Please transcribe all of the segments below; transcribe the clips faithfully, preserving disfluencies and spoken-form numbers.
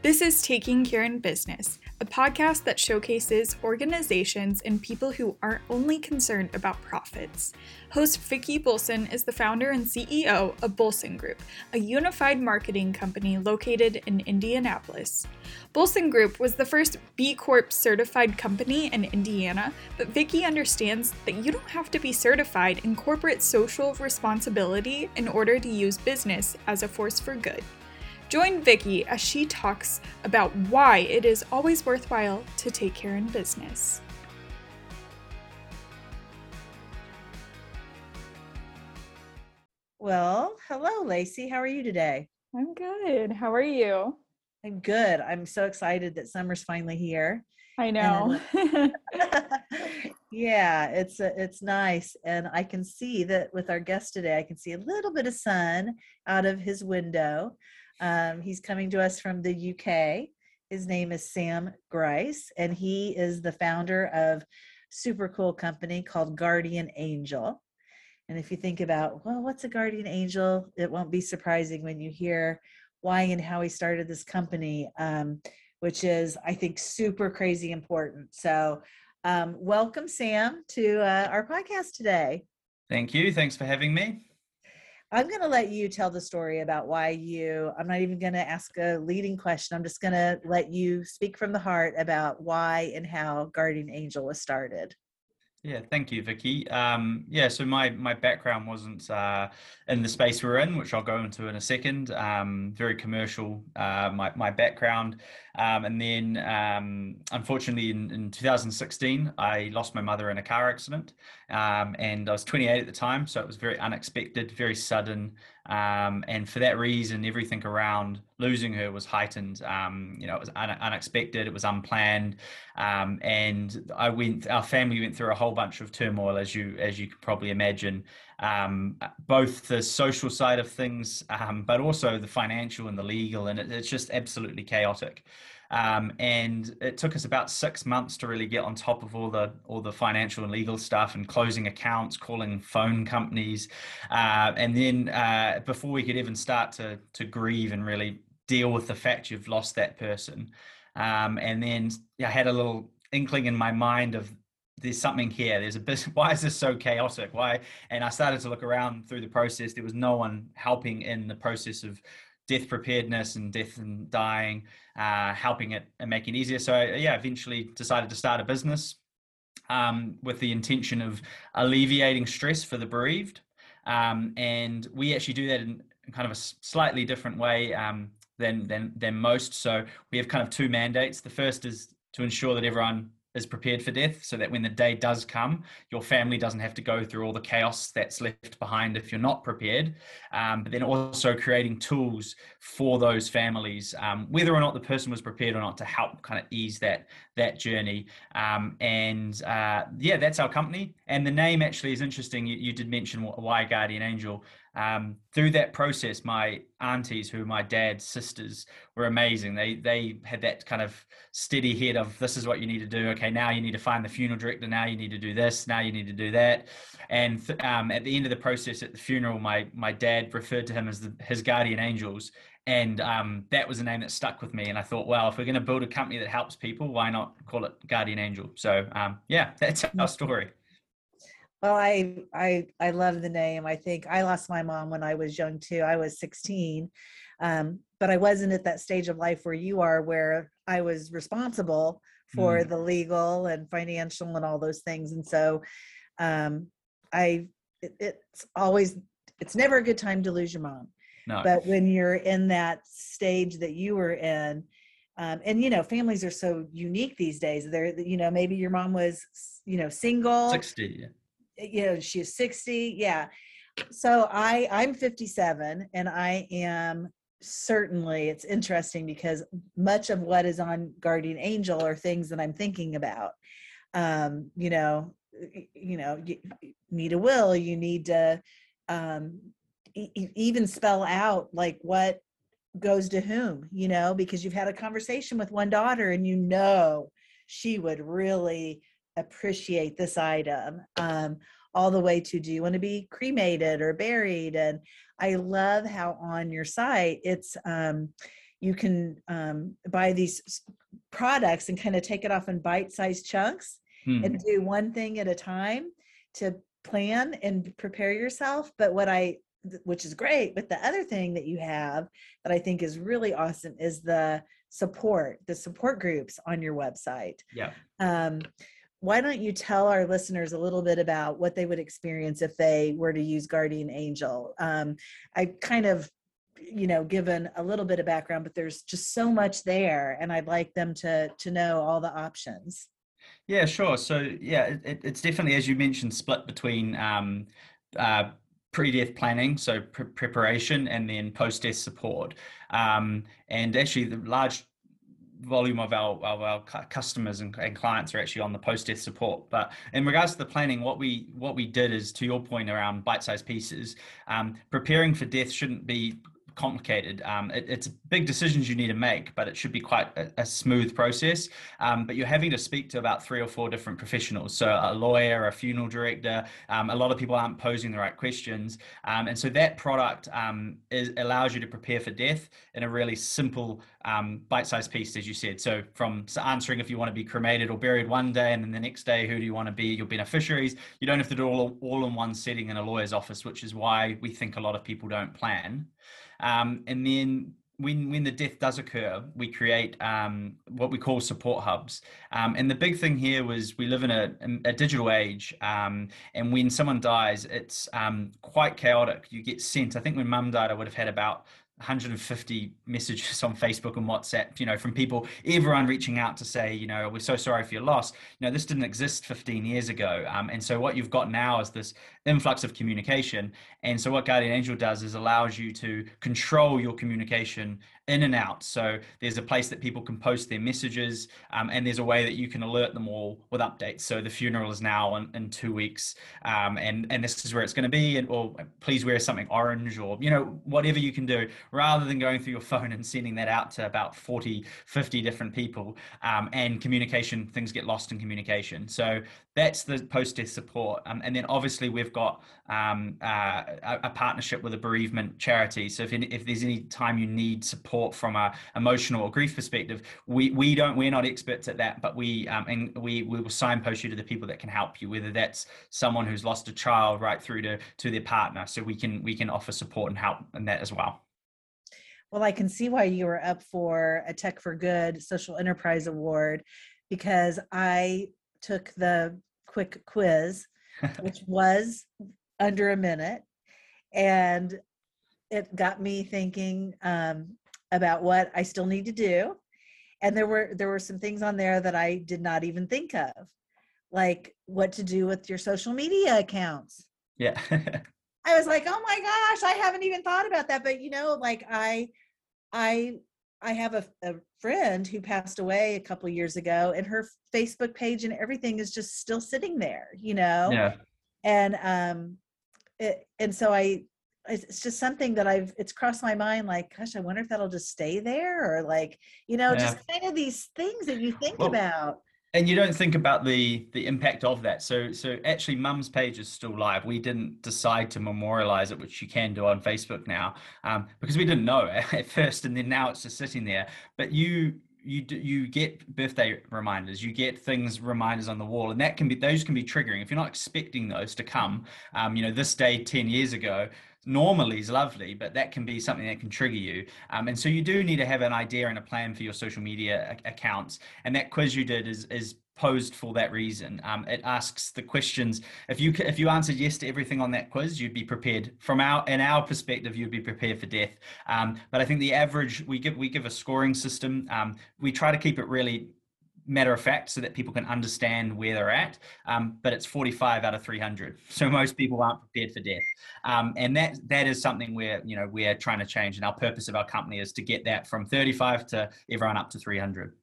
This is Taking Care in Business, a podcast that showcases organizations and people who aren't only concerned about profits. Host Vicki Bolson is the founder and C E O of Bolson Group, a unified marketing company located in Indianapolis. Bolson Group was the first B Corp certified company in Indiana, but Vicki understands that you don't have to be certified in corporate social responsibility in order to use business as a force for good. Join Vicki as she talks about why it is always worthwhile to take care in business. Well, hello, Lacey. How are you today? I'm good. How are you? I'm good. I'm so excited that summer's finally here. I know. And, yeah, it's uh, it's nice, and I can see that with our guest today. I can see a little bit of sun out of his window. Um, he's coming to us from the U K. His name is Sam Grice, and he is the founder of super cool company called Guardian Angel. And if you think about, well, what's a guardian angel? It won't be surprising when you hear why and how he started this company, um, which is, I think, super crazy important. So um, welcome, Sam, to uh, our podcast today. Thank you. Thanks for having me. I'm going to let you tell the story about why you, I'm not even going to ask a leading question. I'm just going to let you speak from the heart about why and how Guardian Angel was started. Yeah, thank you, Vicki. Um, yeah, so my my background wasn't uh, in the space we're in, which I'll go into in a second. Um, very commercial, uh, my my background, um, and then um, unfortunately in, in two thousand sixteen, I lost my mother in a car accident, um, and I was twenty-eight at the time, so it was very unexpected, very sudden, um, and for that reason, everything around losing her was heightened. Um, you know, it was un- unexpected, it was unplanned, um, and I went. Our family went through a whole bunch of turmoil, as you as you could probably imagine, um, both the social side of things, um, but also the financial and the legal, and it, it's just absolutely chaotic. Um, and it took us about six months to really get on top of all the all the financial and legal stuff and closing accounts, calling phone companies, uh, and then uh, before we could even start to to grieve and really deal with the fact you've lost that person. Um, and then I had a little inkling in my mind of there's something here. There's a bit, why is this so chaotic? Why? And I started to look around through the process. There was no one helping in the process of death preparedness and death and dying, uh, helping it and making it easier. So I, yeah, eventually decided to start a business um, with the intention of alleviating stress for the bereaved. Um, and we actually do that in kind of a slightly different way um, than, than, than most. So we have kind of two mandates. The first is to ensure that everyone is prepared for death, so that when the day does come, your family doesn't have to go through all the chaos that's left behind if you're not prepared. Um, but then also creating tools for those families, um, whether or not the person was prepared or not, to help kind of ease that that journey. Um, and uh, yeah, that's our company. And the name actually is interesting. You, you did mention why Guardian Angel. Um, through that process, my aunties, who are my dad's sisters, were amazing. They they had that kind of steady head of, this is what you need to do. Okay, now you need to find the funeral director. Now you need to do this. Now you need to do that. And th- um, at the end of the process at the funeral, my my dad referred to him as the, his guardian angels. And um, that was a name that stuck with me. And I thought, well, if we're going to build a company that helps people, why not call it Guardian Angel? So um, yeah, that's our story. Well, I, I, I love the name. I think I lost my mom when I was young too. I was sixteen, um, but I wasn't at that stage of life where you are, where I was responsible for mm. the legal and financial and all those things. And so um, I, it, it's always, it's never a good time to lose your mom. No. But when you're in that stage that you were in, um, and, you know, families are so unique these days. They're, you know, maybe your mom was, you know, single. sixty, yeah. You know, she's sixty. Yeah. So I, I'm fifty-seven, and I am certainly, it's interesting because much of what is on Guardian Angel are things that I'm thinking about. Um, you know, you know, you need a will, you need to um, e- even spell out like what goes to whom, you know, because you've had a conversation with one daughter and you know she would really appreciate this item, um, all the way to, do you want to be cremated or buried? And I love how on your site it's um, you can um, buy these products and kind of take it off in bite-sized chunks hmm. and do one thing at a time to plan and prepare yourself. But what I, which is great, but the other thing that you have that I think is really awesome is the support, the support groups on your website. Yeah. Um, why don't you tell our listeners a little bit about what they would experience if they were to use Guardian Angel? Um, I kind of, you know, given a little bit of background, but there's just so much there, and I'd like them to to know all the options. Yeah, sure. So yeah, it, it's definitely, as you mentioned, split between um, uh, pre-death planning, so pre- preparation, and then post-death support. Um, and actually, the large volume of our, of our customers and, and clients are actually on the post-death support. But in regards to the planning, what we what we did is, to your point around bite-sized pieces, um, preparing for death shouldn't be complicated. Um, it, it's big decisions you need to make, but it should be quite a, a smooth process. Um, but you're having to speak to about three or four different professionals. So a lawyer, a funeral director, um, a lot of people aren't posing the right questions. Um, and so that product um, is, allows you to prepare for death in a really simple um, bite-sized piece, as you said. So from answering if you want to be cremated or buried one day, and then the next day, who do you want to be your beneficiaries? You don't have to do it all, all in one setting in a lawyer's office, which is why we think a lot of people don't plan. Um, and then when, when the death does occur, we create um, what we call support hubs. Um, and the big thing here was we live in a, a digital age. Um, and when someone dies, it's um, quite chaotic. You get sent, I think when mum died, I would have had about one hundred fifty messages on Facebook and WhatsApp, you know, from people, everyone reaching out to say, you know, we're so sorry for your loss. You know, this didn't exist fifteen years ago. Um, and so what you've got now is this influx of communication. And so what Guardian Angel does is allows you to control your communication in and out. So there's a place that people can post their messages, um, and there's a way that you can alert them all with updates. So the funeral is now in, in two weeks, um, and, and this is where it's going to be, and or please wear something orange, or, you know, whatever you can do, rather than going through your phone and sending that out to about forty, fifty different people. Um, and communication, things get lost in communication. So that's the post-death support. Um, and then obviously we've got um, uh, a, a partnership with a bereavement charity. So if, if there's any time you need support from a emotional or grief perspective, we, we don't, we're not experts at that, but we, um, and we, we will signpost you to the people that can help you, whether that's someone who's lost a child right through to, to their partner. So we can, we can offer support and help in that as well. Well, I can see why you were up for a Tech for Good Social Enterprise Award, because I took the quick quiz, which was under a minute, and it got me thinking um, about what I still need to do. And there were there were some things on there that I did not even think of, like what to do with your social media accounts. Yeah. I was like, oh my gosh, I haven't even thought about that. But, you know, like I, I, I have a, a friend who passed away a couple of years ago, and her Facebook page and everything is just still sitting there, you know? Yeah. And, um, it, and so I, it's just something that I've, it's crossed my mind, like, gosh, I wonder if that'll just stay there, or like, you know, yeah. just kind of these things that you think well, about. And you don't think about the the impact of that. So so actually Mum's page is still live. We didn't decide to memorialize it, which you can do on Facebook now, um, because we didn't know at first, and then now it's just sitting there. But you you you get birthday reminders, you get things, reminders on the wall, and that can be, those can be triggering if you're not expecting those to come. Um, you know, this day ten years ago normally is lovely, but that can be something that can trigger you. Um, and so you do need to have an idea and a plan for your social media a- accounts. And that quiz you did is is posed for that reason. Um, it asks the questions. If you if you answered yes to everything on that quiz, you'd be prepared. From our in our perspective, you'd be prepared for death. Um, but I think the average, we give we give a scoring system. Um, we try to keep it really matter of fact so that people can understand where they're at, um, but it's forty-five out of three hundred, so most people aren't prepared for death, um, and that that is something where, you know, we're trying to change, and our purpose of our company is to get that from thirty-five to everyone up to three hundred.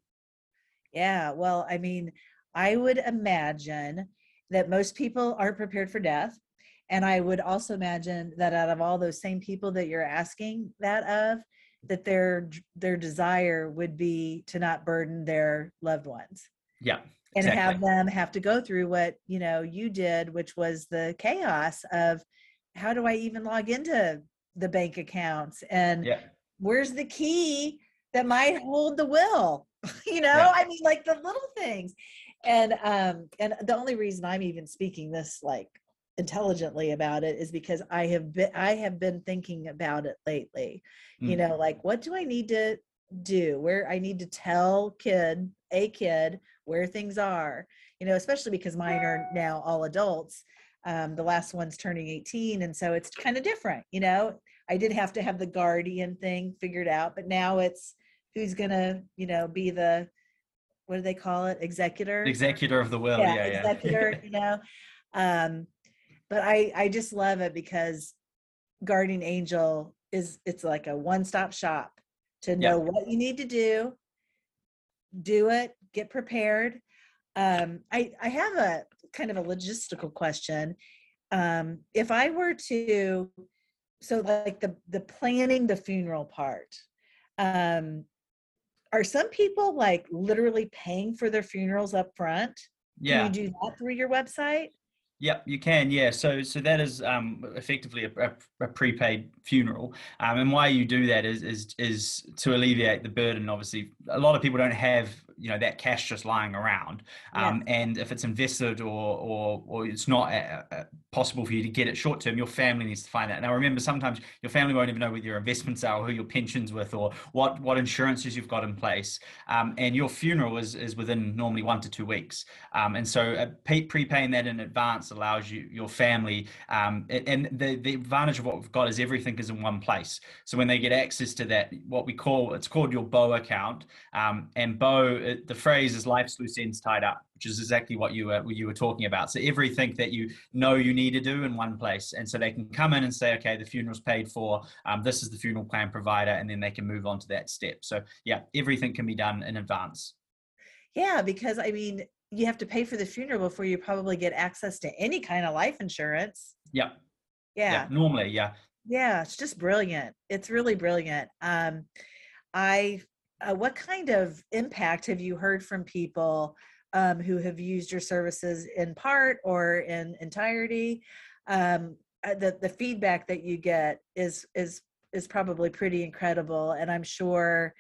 Yeah, well, I mean, I would imagine that most people aren't prepared for death, and I would also imagine that out of all those same people that you're asking that of, that their their desire would be to not burden their loved ones. Yeah. And exactly. have them have to go through what, you know, you did, which was the chaos of how do I even log into the bank accounts, and yeah. where's the key that might hold the will, you know, Yeah. I mean, like the little things. And, um, and the only reason I'm even speaking this like intelligently about it is because I have been, I have been thinking about it lately, you Mm. know, like, what do I need to do, where I need to tell kid, a kid where things are, you know, especially because mine are now all adults. Um, the last one's turning eighteen. And so it's kind of different, you know, I did have to have the guardian thing figured out, but now it's who's gonna, you know, be the, what do they call it? Executor? Executor of the will. Yeah, Yeah, yeah. executor, you know. Um, but I, I just love it because Guardian Angel is, it's like a one-stop shop to know Yeah. what you need to do, do it, get prepared. Um, I, I have a kind of a logistical question. Um, if I were to, so like the, the planning the funeral part, um, are some people like literally paying for their funerals up front? Can you Yeah. do that through your website? Yep, you can. Yeah, so so that is um, effectively a, a, a prepaid funeral, um, and why you do that is is is to alleviate the burden. Obviously, a lot of people don't have, you know, that cash just lying around, Yeah. um, and if it's invested or or or it's not uh uh possible for you to get it short term, your family needs to find that. Now, remember, sometimes your family won't even know where your investments are, or who your pensions with, or what what insurances you've got in place, um, and your funeral is is within normally one to two weeks, um, and so uh, pay, prepaying that in advance allows you, your family, um, and the, the advantage of what we've got is everything is in one place. So when they get access to that, what we call, it's called your Bo account, um, and Bo, it, the phrase is life's loose ends tied up, which is exactly what you were, what you were talking about. So everything that you know you need to do in one place. And so they can come in and say, okay, the funeral's paid for, um, this is the funeral plan provider, and then they can move on to that step. So yeah, everything can be done in advance. Yeah, because I mean, you have to pay for the funeral before you probably get access to any kind of life insurance. Yeah. Yeah. Yeah. Normally, yeah. Yeah. It's just brilliant. It's really brilliant. Um, I, uh, what kind of impact have you heard from people um, who have used your services in part or in entirety? Um, uh, the the feedback that you get is is is probably pretty incredible, and I'm sure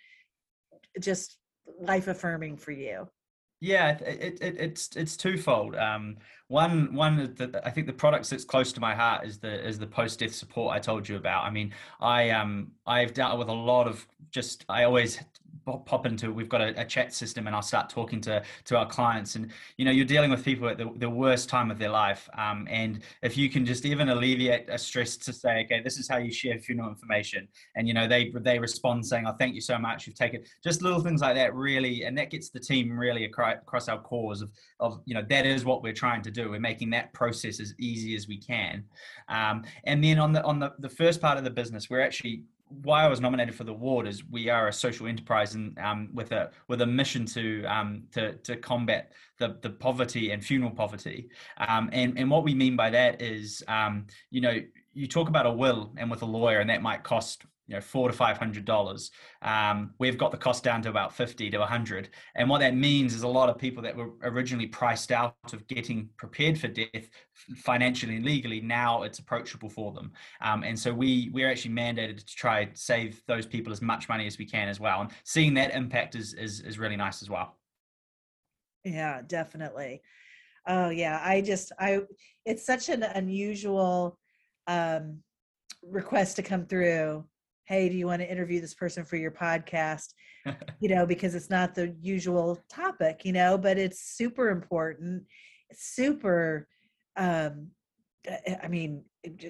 just life affirming for you. Yeah, it, it, it's it's twofold. Um, one one that I think the products that's close to my heart is the is the post death support I told you about. I mean, I um I've dealt with a lot of just I always pop into, we've got a, a chat system, and I'll start talking to to our clients, and you know, you're dealing with people at the, the worst time of their life, um, and if you can just even alleviate a stress to say, okay, this is how you share funeral information, and you know, they they respond saying, oh, thank you so much, you've taken, just little things like that really, and that gets the team really across our cause of of you know, that is what we're trying to do. We're making that process as easy as we can, um, and then on the on the the first part of the business, we're actually, why I was nominated for the award is we are a social enterprise, and um, with a with a mission to um, to to combat the the poverty and funeral poverty. Um, and and what we mean by that is, um, you know, you talk about a will and with a lawyer, and that might cost, you know, four to five hundred dollars. Um, we've got the cost down to about fifty to a hundred, and what that means is a lot of people that were originally priced out of getting prepared for death financially and legally, now it's approachable for them. Um, and so we we're actually mandated to try to save those people as much money as we can as well. And seeing that impact is is is really nice as well. Yeah, definitely. Oh yeah, I just I it's such an unusual um request to come through. Hey, do you want to interview this person for your podcast? You know, because it's not the usual topic, you know, but it's super important. It's super um I mean,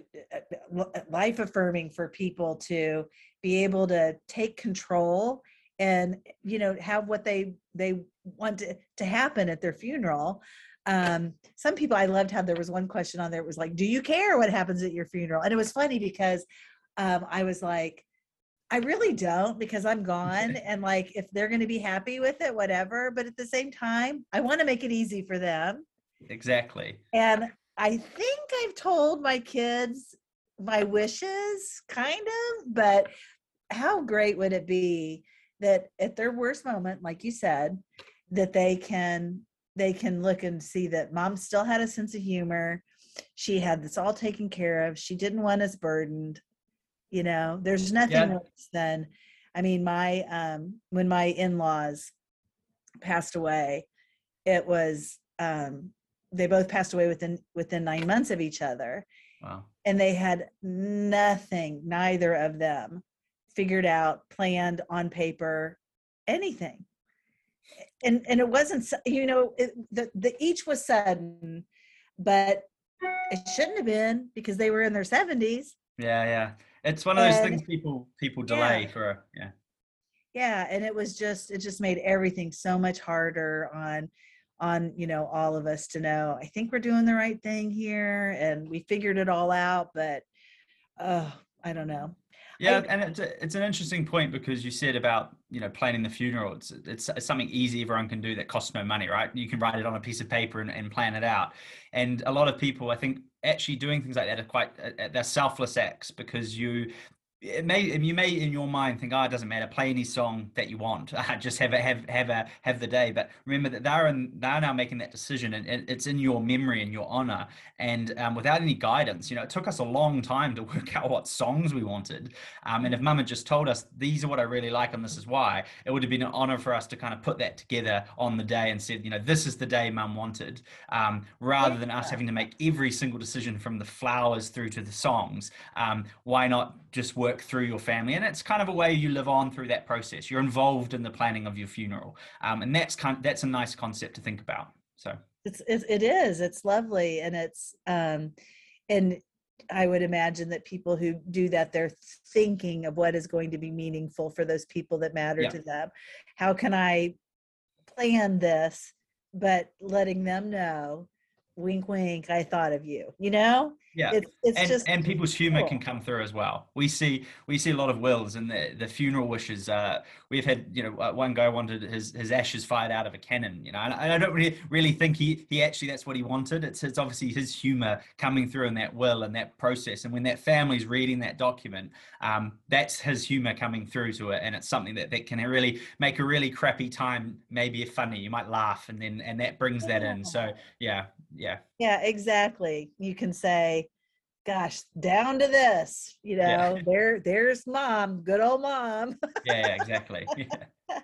life affirming for people to be able to take control and, you know, have what they they want to, to happen at their funeral. Um, some people, I loved how there was one question on there. It was like, do you care what happens at your funeral? And it was funny because um, I was like, I really don't, because I'm gone. And like, if they're going to be happy with it, whatever. But at the same time, I want to make it easy for them. Exactly. And I think I've told my kids my wishes, kind of, but how great would it be that at their worst moment, like you said, that they can they can look and see that mom still had a sense of humor. She had this all taken care of. She didn't want us burdened. You know, there's nothing Yeah. worse than I mean, my, um, when my in-laws passed away, it was, um, they both passed away within, within nine months of each other. Wow. And they had nothing, neither of them figured out, planned on paper, anything. And, and it wasn't, you know, it, the, the, each was sudden, but it shouldn't have been because they were in their seventies. Yeah. Yeah. It's one of those And things people, people yeah, delay for, yeah. yeah. And it was just, it just made everything so much harder on, on, you know, all of us to know, I think we're doing the right thing here and we figured it all out, but, oh, I don't know. Yeah, I, and it's a, it's an interesting point because you said about, you know, planning the funeral. It's, it's it's something easy everyone can do that costs no money, right? You can write it on a piece of paper and, and plan it out. And a lot of people, I think, actually doing things like that are quite uh, they're selfless acts because you. It may you may in your mind think, oh, it doesn't matter. Play any song that you want. Just have a have have a have the day. But remember that they're in, they're now making that decision, and it's in your memory and your honor. And um, without any guidance, you know, it took us a long time to work out what songs we wanted. Um, and if Mum had just told us these are what I really like and this is why, it would have been an honor for us to kind of put that together on the day and said, you know, this is the day Mum wanted, um, rather than us having to make every single decision from the flowers through to the songs. Um, why not just work through your family? And it's kind of a way you live on through that process. You're involved in the planning of your funeral, um, and that's kind that's a nice concept to think about. So it's, it, it is, it's lovely. And it's, um, and I would imagine that people who do that, they're thinking of what is going to be meaningful for those people that matter yeah. to them. How can I plan this, but letting them know, wink, wink, I thought of you, you know? Yeah, It's, it's and just and people's humor cool. can come through as well. We see we see a lot of wills and the the funeral wishes. Uh, we've had, you know, one guy wanted his his ashes fired out of a cannon. You know, and I don't really really think he he actually that's what he wanted. It's it's obviously his humor coming through in that will and that process. And when that family's reading that document, um, that's his humor coming through to it, and it's something that that can really make a really crappy time maybe funny. You might laugh, and then and that brings that in. So yeah, yeah. Yeah, exactly. You can say, gosh, down to this, you know, Yeah. there, there's mom, good old mom. Yeah, exactly. Yeah.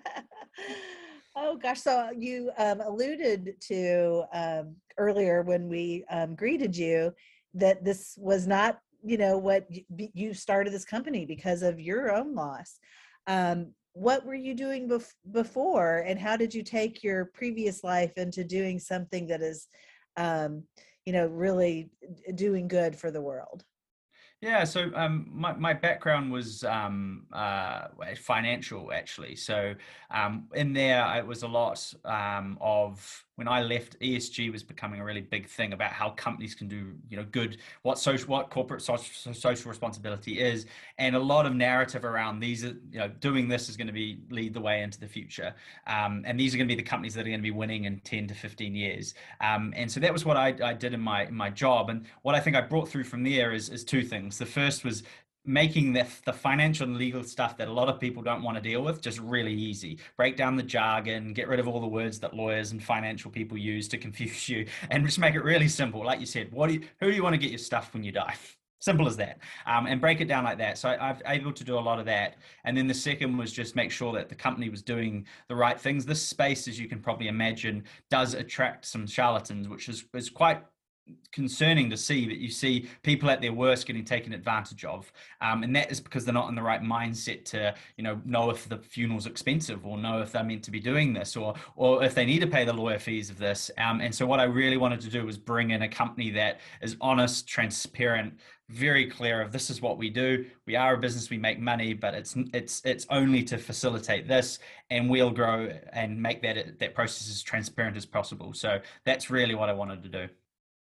Oh gosh, so you um, alluded to um, earlier when we um, greeted you that this was not, you know, what you, you started this company because of your own loss. Um, what were you doing bef- before, and how did you take your previous life into doing something that is um, you know, really doing good for the world? Yeah, so um, my, my background was um, uh, financial, actually. So um, in there, it was a lot um, of when I left, E S G was becoming a really big thing about how companies can do, you know, good, what social, what corporate social, social responsibility is, and a lot of narrative around these are, you know, doing this is going to be lead the way into the future, um, and these are going to be the companies that are going to be winning in ten to fifteen years, um, and so that was what I, I did in my in my job, and what I think I brought through from there is is two things. The first was making the, the financial and legal stuff that a lot of people don't want to deal with just really easy. Break down the jargon, get rid of all the words that lawyers and financial people use to confuse you, and just make it really simple. Like you said, what do you, who do you want to get your stuff when you die? Simple as that, um, and break it down like that. So I, I've able to do a lot of that. And then the second was just make sure that the company was doing the right things. This space, as you can probably imagine, does attract some charlatans, which is, is quite concerning to see. That you see people at their worst getting taken advantage of, um, and that is because they're not in the right mindset to, you know, know if the funeral's expensive, or know if they're meant to be doing this, or or if they need to pay the lawyer fees of this. Um, and so what I really wanted to do was bring in a company that is honest, transparent, very clear of this is what we do. We are a business, we make money, but it's it's it's only to facilitate this, and we'll grow and make that that process as transparent as possible. So that's really what I wanted to do.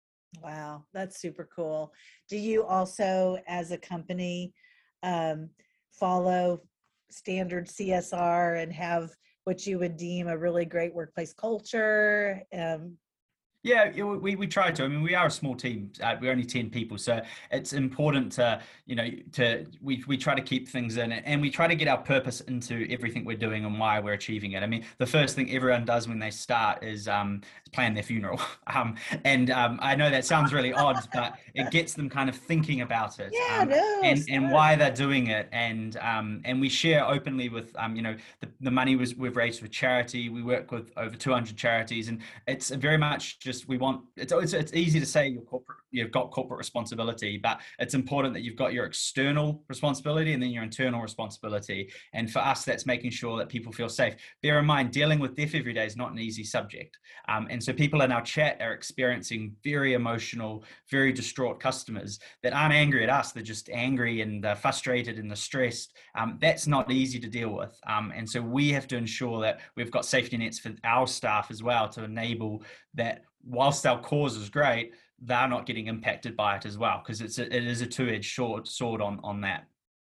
Wow, that's super cool. Do you also, as a company, um, follow standard C S R and have what you would deem a really great workplace culture? Um, Yeah, yeah, we we try to. I mean, we are a small team. Uh, we're only ten people, so it's important to, you know, to we we try to keep things in it, and we try to get our purpose into everything we're doing and why we're achieving it. I mean, the first thing everyone does when they start is um, plan their funeral. Um, and um, I know that sounds really odd, but it gets them kind of thinking about it, Yeah, um, no, and and smart. why they're doing it, and um, and we share openly with um, you know, the, the money was we've raised for charity. We work with over two hundred charities, and it's very much just we want it's, it's it's easy to say you're corporate, you've got corporate responsibility, but it's important that you've got your external responsibility and then your internal responsibility. And for us, that's making sure that people feel safe. Bear in mind, dealing with death every day is not an easy subject, um, and so people in our chat are experiencing very emotional, very distraught customers that aren't angry at us. They're just angry and they're frustrated and they're stressed. Um, that's not easy to deal with, um, and so we have to ensure that we've got safety nets for our staff as well to enable that whilst our cause is great, they're not getting impacted by it as well, because it's a, it is a two-edged sword sword on on that.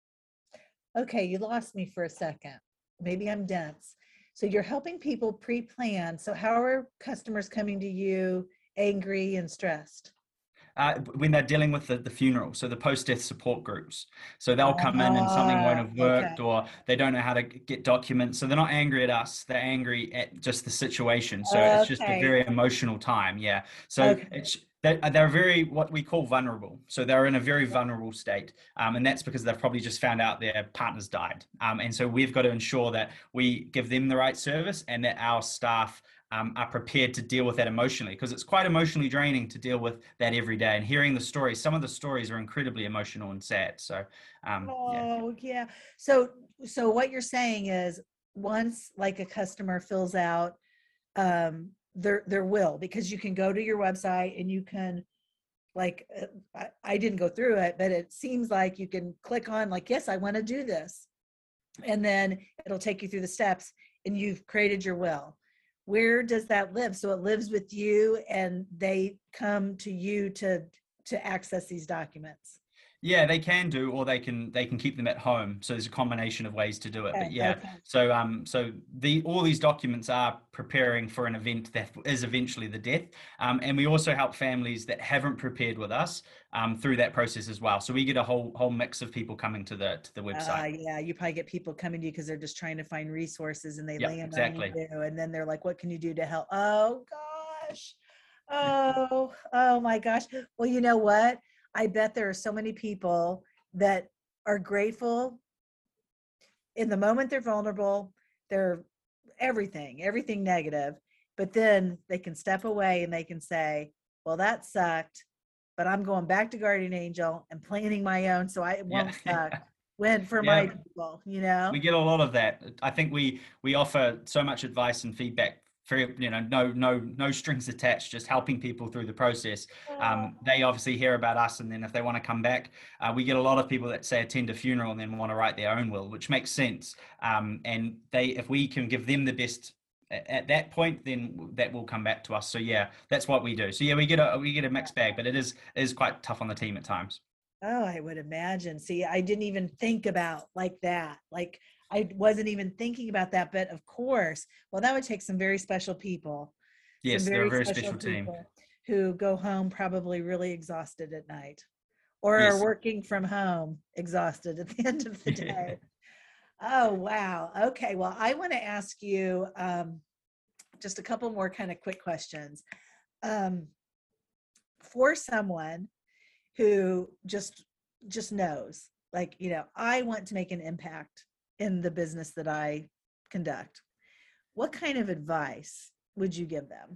Okay, you lost me for a second. Maybe I'm dense. So you're helping people pre-plan. So how are customers coming to you angry and stressed? Uh, when they're dealing with the, the funeral, so the post-death support groups. So they'll come in and something won't Ah, have okay. worked, or they don't know how to get documents. So they're not angry at us, they're angry at just the situation. So it's just a Okay. very emotional time. Yeah. So Okay. it's they're, they're very what we call vulnerable. So they're in a very vulnerable state. Um, and that's because they've probably just found out their partner's died. Um, and so we've got to ensure that we give them the right service and that our staff um, are prepared to deal with that emotionally, because it's quite emotionally draining to deal with that every day. And hearing the stories, some of the stories are incredibly emotional and sad. So, um, yeah. Oh, yeah. So, so what you're saying is once like a customer fills out um their their will, because you can go to your website and you can like uh, I, I didn't go through it, but it seems like you can click on like, yes, I want to do this. And then it'll take you through the steps and you've created your will. Where does that live? So it lives with you and they come to you to to access these documents. Yeah, they can do, or they can they can keep them at home. So there's a combination of ways to do it. But Okay, yeah, okay. so um, so the all these documents are preparing for an event that is eventually the death. Um, and we also help families that haven't prepared with us um, through that process as well. So we get a whole whole mix of people coming to the to the Uh, website. yeah, you probably get people coming to you because they're just trying to find resources and they Yeah, land on you, exactly. and then they're like, "What can you do to help?" Oh gosh, oh, oh my gosh. Well, you know what? I bet there are so many people that are grateful in the moment. They're vulnerable. They're everything, everything negative, but then they can step away and they can say, "Well, that sucked, but I'm going back to Guardian Angel and planning my own so I it Yeah, won't suck." Went for my yeah. people, you know? We get a lot of that. I think we we offer so much advice and feedback, very, you know, no no no strings attached, just helping people through the process. Oh, Um, they obviously hear about us, and then if they want to come back, uh, we get a lot of people that say attend a funeral and then want to write their own will, which makes sense. Um, and they, if we can give them the best a- at that point, then that will come back to us. So yeah, that's what we do. So yeah, we get a we get a mixed bag, but it is it is quite tough on the team at times. oh, I would imagine. See, I didn't even think about like that. Like I wasn't even thinking about that, but of course, well, that would take some very special people, some Yes, they're a very very special special team. people who go home probably really exhausted at night or are Yes. working from home exhausted at the end of the day. Oh, wow. Okay. Well, I want to ask you um, just a couple more kind of quick questions. Um, for someone who just just knows, like, you know, I want to make an impact in the business that I conduct, what kind of advice would you give them?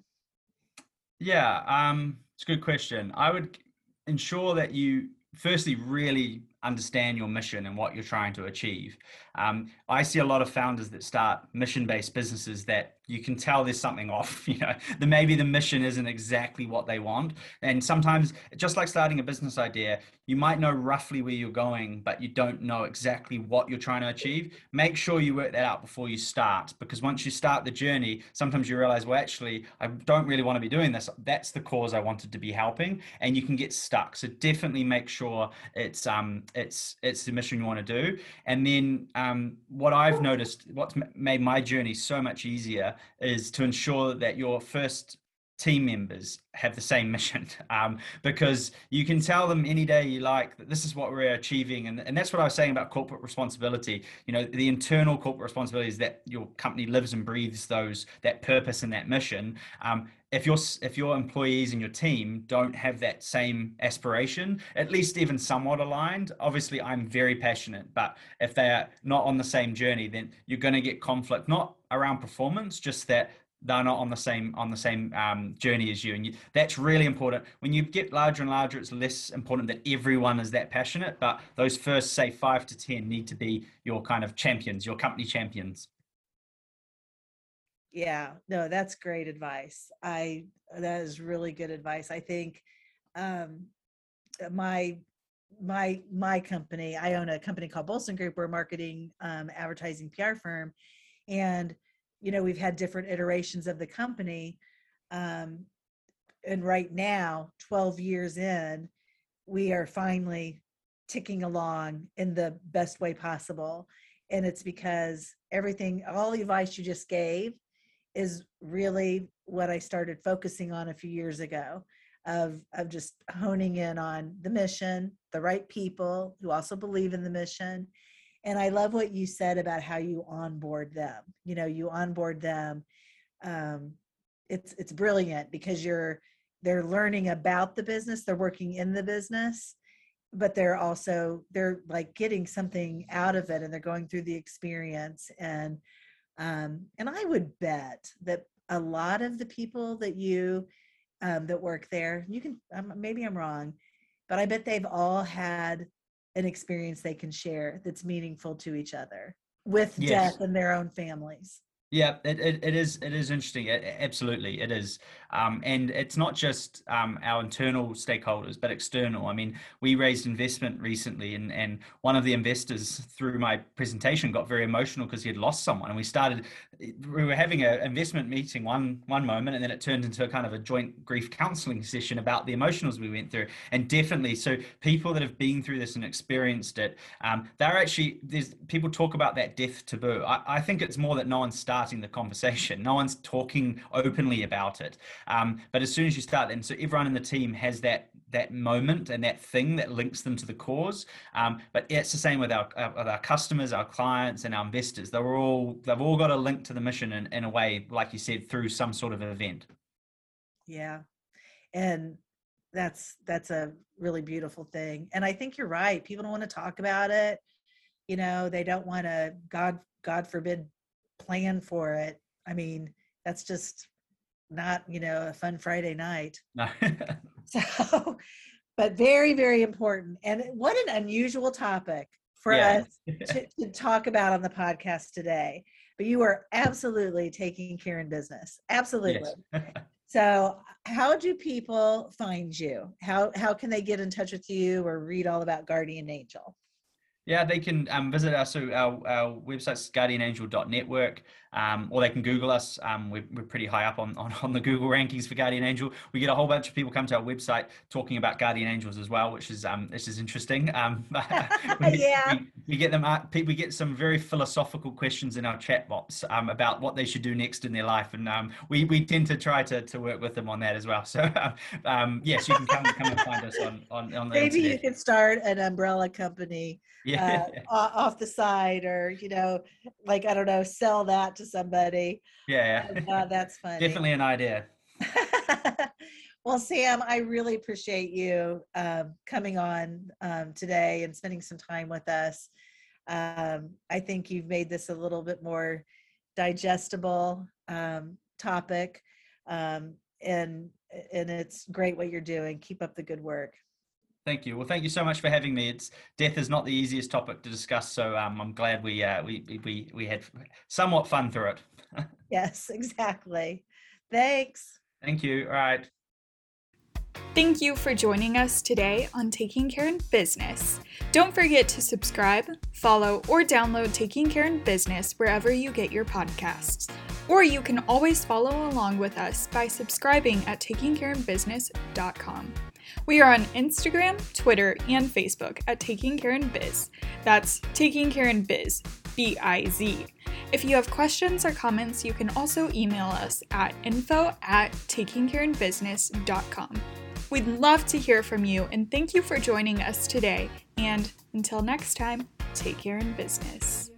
Yeah, um, it's a good question. I would ensure that you firstly really understand your mission and what you're trying to achieve. Um, I see a lot of founders that start mission-based businesses that you can tell there's something off, you know, that maybe the mission isn't exactly what they want. And sometimes, just like starting a business idea, you might know roughly where you're going, but you don't know exactly what you're trying to achieve. Make sure you work that out before you start, because once you start the journey, sometimes you realize, well, actually, I don't really want to be doing this. That's the cause I wanted to be helping, and you can get stuck. So definitely make sure it's um it's it's the mission you want to do. And then um, what I've noticed, what's made my journey so much easier, is to ensure that your first team members have the same mission, um, because you can tell them any day you like that this is what we're achieving. And, and that's what I was saying about corporate responsibility. You know, the internal corporate responsibility is that your company lives and breathes those, that purpose and that mission. Um, if your if your employees and your team don't have that same aspiration, at least even somewhat aligned, obviously I'm very passionate, but if they are not on the same journey, then you're going to get conflict, not around performance, just that they're not on the same on the same um, journey as you. And you, that's really important. When you get larger and larger, it's less important that everyone is that passionate, but those first, say, five to ten need to be your kind of champions, your company champions. Yeah, no, that's great advice. I, that is really good advice. I think um, my, my, my company, I own a company called Bolson Group. We're a marketing, um, advertising P R firm. And you know, we've had different iterations of the company. Um, and right now, twelve years in, we are finally ticking along in the best way possible. And it's because everything, all the advice you just gave is really what I started focusing on a few years ago, of, of just honing in on the mission, the right people who also believe in the mission. And I love what you said about how you onboard them. You know, you onboard them. Um, it's it's brilliant because you're they're learning about the business, they're working in the business, but they're also they're like getting something out of it, and they're going through the experience. And um, and I would bet that a lot of the people that you um, that work there, you can um, maybe I'm wrong, but I bet they've all had an experience they can share that's meaningful to each other with Yes. death in their own families. Yeah, it, it, it is it is interesting. It, absolutely, it is. Um, and it's not just um, our internal stakeholders, but external. I mean, we raised investment recently, and, and one of the investors through my presentation got very emotional because he had lost someone. And we started, we were having an investment meeting one one moment, and then it turned into a kind of a joint grief counseling session about the emotionals we went through. And definitely, so people that have been through this and experienced it, um, they're actually, there's people talk about that death taboo. I, I think it's more that no one's starting the conversation. No one's talking openly about it. Um, but as soon as you start, and so everyone in the team has that that moment and that thing that links them to the cause. Um, but it's the same with our, our, with our customers, our clients, and our investors. They're all they've all got a link to the mission in, in a way, like you said, through some sort of event. Yeah, and that's that's a really beautiful thing. And I think you're right. People don't want to talk about it. You know, they don't want to. God, God forbid, plan for it. I mean, that's just not, you know, a fun Friday night. No. So, but very, very important. And what an unusual topic for Yeah. us to, to talk about on the podcast today. But you are absolutely taking care in business. Absolutely. Yes. So how do people find you? How, how can they get in touch with you or read all about Guardian Angel? Yeah, they can um, visit us. So our, our website's guardian angel dot network, um, or they can Google us. Um, we're, we're pretty high up on, on, on the Google rankings for Guardian Angel. We get a whole bunch of people come to our website talking about Guardian Angels as well, which is um, which is interesting. Um, we, Yeah. we, we get them. Uh, we get some very philosophical questions in our chat box um, about what they should do next in their life, and um, we we tend to try to to work with them on that as well. So um, yes, you can come come and find us on on, on the Maybe internet. you could start an umbrella company. Yeah. Uh, off the side, or, you know, like, I don't know, sell that to somebody. Yeah, And, uh, that's funny. Definitely an idea. Well, Sam, I really appreciate you um, coming on um, today and spending some time with us. Um, I think you've made this a little bit more digestible um, topic, um, and and it's great what you're doing. Keep up the good work. Thank you. Well, thank you so much for having me. It's death is not the easiest topic to discuss, so um, I'm glad we uh, we we we had somewhat fun through it. Yes, exactly. Thanks. Thank you. All right. Thank you for joining us today on Taking Care in Business. Don't forget to subscribe, follow, or download Taking Care in Business wherever you get your podcasts. Or you can always follow along with us by subscribing at taking care in business dot com. We are on Instagram, Twitter, and Facebook at Taking Care in Biz. That's Taking Care in Biz, B I Z. If you have questions or comments, you can also email us at info at takingcareinbusiness dot com. We'd love to hear from you, and thank you for joining us today. And until next time, take care in business.